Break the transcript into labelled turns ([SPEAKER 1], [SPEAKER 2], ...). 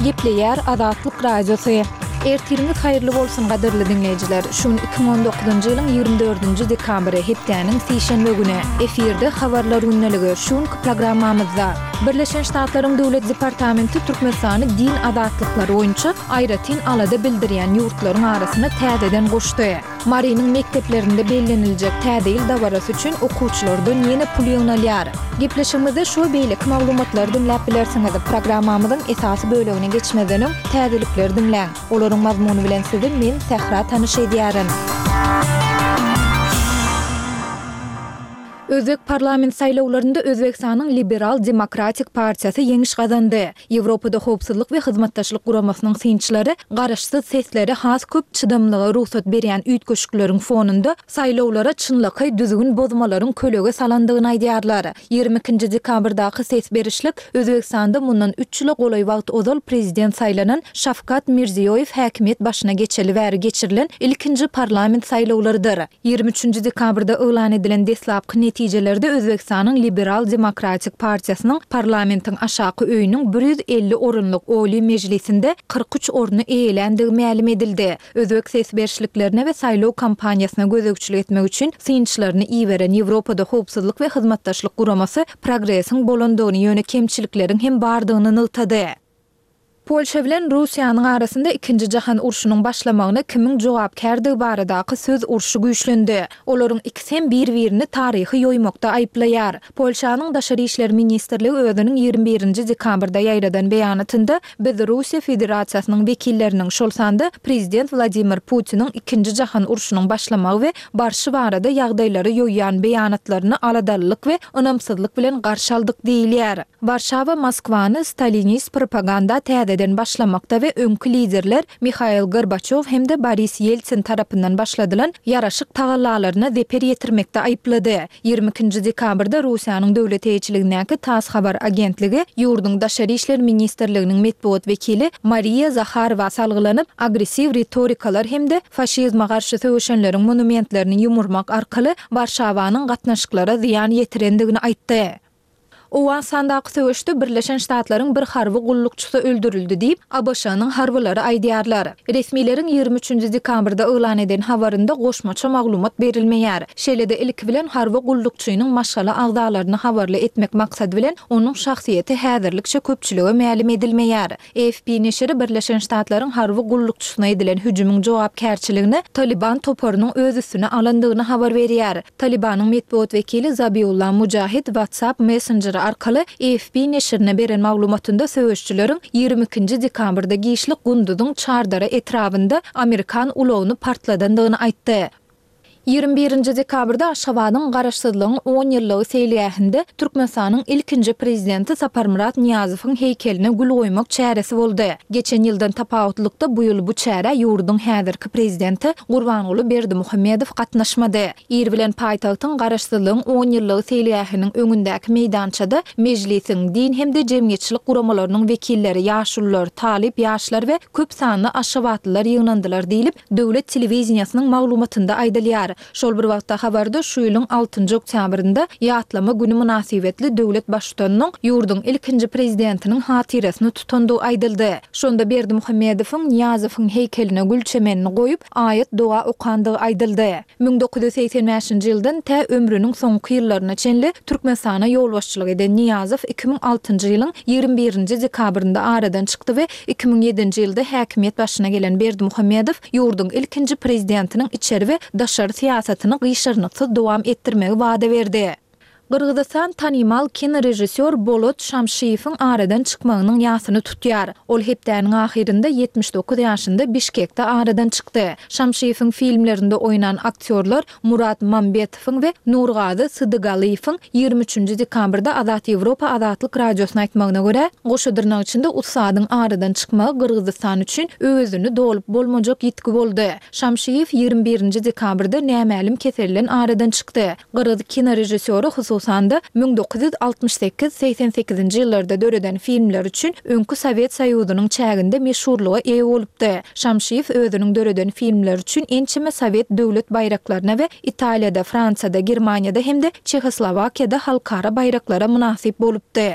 [SPEAKER 1] Gepleýär Azatlyk Radiosu. Ertiriniz hayırlı bolsun gaderli dinleyijiler. Şun 2019-njy ýylyň 24-nji dekabry hepdäniň seşenbe güni efirde habarlar ünneligi şun programmamyzda Birleşen Ştatlaryň Döwlet Departamenti Türkmenistany din adatlyklary boýunça aýratyn alada bildirýän ýurtlaryň arasyna täzeden goşdy. Marynyň mekteplerinde bellenilejek täze ýyl dabarasy üçin okuwçylardan ýene pul ýöňelýär. Gepleşigimizde şu beýlik maglumatlary dinläp bilersiňiz. Programmamyzyň esasy bölegine geçmeden täzelikleri dinläň. Olaryň mazmuny bilen sizi men Sehra tanyş edýärin. Özbek parlament saýlawlarynda Özbekistanyň Liberal Demokratik Partiýasy ýeňiş gazandy. Ýewropada howpsuzlyk we hyzmatdaşlyk guramasynyň synçylary garaşsyz sesleri has köp çydamlyga ruhsat berýän üýtgeşikleriň fonunda saýlawlara çynlaky düzgün bozmalaryň kölege salandygyny aýdýarlar. 22-nji dekabrdaky ses berişlik Özbekistanda mundan 3 ýyla golay wagt ozal prezident saýlanan Şafkat Mirziýoýew häkimet başyna geçeli bäri geçirilen ilkinji parlament saýlawlarydyr. 23-nji dekabrda elan edilen deslapky netijelerde Özbekistanyň Liberal Demokratik Partiýasynyň parlamentiň aşaky öýüniň 150 orunluk Oli Mejlisinde 43 orunu eýelendigi ma'lum edildi. Özbek ses berişliklerine we saýlaw kampaniýasyna gözegçilik etmek üçin synçylaryny iýberen Ýewropada howpsuzlyk we hyzmatdaşlyk guramasy progresiň bolandygyny ýöne kemçilikleriň hem bardygyny nytady. Polşa bilen Russiýanyň arasynda 2-nji jahan urşunyň başlamagyna kimiň jogapkärdigi baradaky söz urşy güýçlendi. Olaryň ikisi bir-birini taryhy ýoýmakda aýplaýar. Polşanyň Daşary işler ministrligi özüniň 21-nji dekabrda ýaýradan beýanatynda biz Russiýa Federasiýasynyň wekilleriniň şol sanda prezident Vladimir Putiniň 2-nji jahan urşunyň başlamagy we barşy barada ýagdaýlary ýoýýan beýanatlaryny aladallyk we ynamsyzlyk bilen garşy aldyk diýilýär. Warşawa Moskwany stalinist propaganda den başlamakda ve öňkü liderler Mikhail Gorbaçov hem de Boris Yeltsin tarapyndan başladylan ýaraşyk tagallalaryna zeper ýetirmekde aýplady. 22-nji dekabrda Russiýanyň döwlet eýçiligindäki TASS habar agentligi ýurduň Daşary işler ministrliginiň medpuat wekili Mariya Zakharova salgylanyp agressiw retorikalar hem de faşizma garşy söwüşenleriň monumentlerini ýumurmak arkaly Warşawanyň gatnaşyklara ziýan ýetirendigini aýtdy. Owan sandaky söwüşde Birleşen Ştatlaryň bir harby gullukçysy öldürildi diýip ABŞ-nyň harbylary aýdýarlar. Resmiýlerin 23-nji dekabrda elan eden habarynda goşmaça maglumat berilmeýär. Şeýle-de ilk bilen harby gullukçynyň maşgala agdalaryny habarly etmek maksady bilen onuň şahsiýeti häzirlikçe köpçülige ma'lum edilmeýär. AFP neşri Birleşen Ştatlaryň harby gullukçysyna edilen hüjümüň jogapkärçiligini Taliban toparynyň öz üstüne alandygyny habar berýär. Talibanyň medpuat wekili Zabiullah Mujahid WhatsApp Messenger arkaly AFP neşrine beren maglumatynda söwüşçüleriň 22-nji dekabrda giýişlik gundudyň çardara etrafynda Amerikan ulagyny partladandygyny aýtdy. 21-nji dekabrda Aşgabatyň garaşsyzlygyň 10 ýyllygy seýleýärinde Türkmenistanyň ilkinji prezidenti Saparmurat Niýazowyň heykeline gül goýmak çäresi boldy. Geçen ýyldan tapawutlykda bu ýyl bu çäre ýurduň häzirki prezidenti Gurbanuly Berdimuhammedow gatnaşmady. Ir bilen paýtagtyň garaşsyzlygyň 10 ýyllygy seýleýäriniň öňündäki meýdançada mejlisiň din hem de jemgyýetçilik guramalarynyň wekilleri, ýaşullar, talip, ýaşlar we köp sanly aşgabatlylar ýygnandylar diýilip döwlet telewiziýasynyň maglumatynda aýdylýar. Şol bir wagtda habarda şu ýylyň 6-njy oktýabrynda ýatlama güni münasibetli döwlet başçysynyň ýurduň ilkinji prezidentiniň hatyrasyny tutandygy aýdyldy. Şonda Berdimuhammedowyň Niýazowyň heykeline gül çemenini goýup aýat doga okandygy aýdyldy. 1985-nji ýyldan tä ömrüniň soňky ýyllaryna çenli Türkmenistana ýolbaşçylyk eden Niýazow 2006-njy ýylyň 21-nji dekabrynda aradan çykdy we 2007-nji ýylda häkimet başyna gelen Berdimuhammedow ýurduň ilkinji prezidentiniň içeri we daşary siýasatyny gyşyrnyksy dowam etdirmegi wada berdi. Gırgızistan tanymal kino-rejissor Bolot Şamşiýewiň aradan çykmagynyň ýasyny tutýar. Ol hepdäniň ahirinde 79 ýaşynda Bişkekde aradan çykdy. Şamşiýewiň filmlerinde oýnan aktyorlar Murat Mambetowyň we Nurgazy Sıdygalyýewiň 23-nji dekabrda Azat Ýewropa Azatlyk Radiosyna aýtmagyna görä, goşadyrnak içinde utsadyň aradan çykmagy Gırgızistan üçin özüni dolup bolmajak ýetki boldy. Şamşiýew 21-nji dekabrda nämälim keselilen aradan çykdy. Gırgız kino-rejissori hususanda 1968-88-nji ýyllarda döreden filmler üçin öňkü Sowet Soýuzynyň çäginde meşhurlyga eýe bolupdy. Şamşiýew özüniň döreden filmler üçin ençeme Sowet döwlet bayraklaryna we Italiýada, Fransiýada, Germaniýada hem de Çehoslowakiýada halkara bayraklara münasip bolupdy.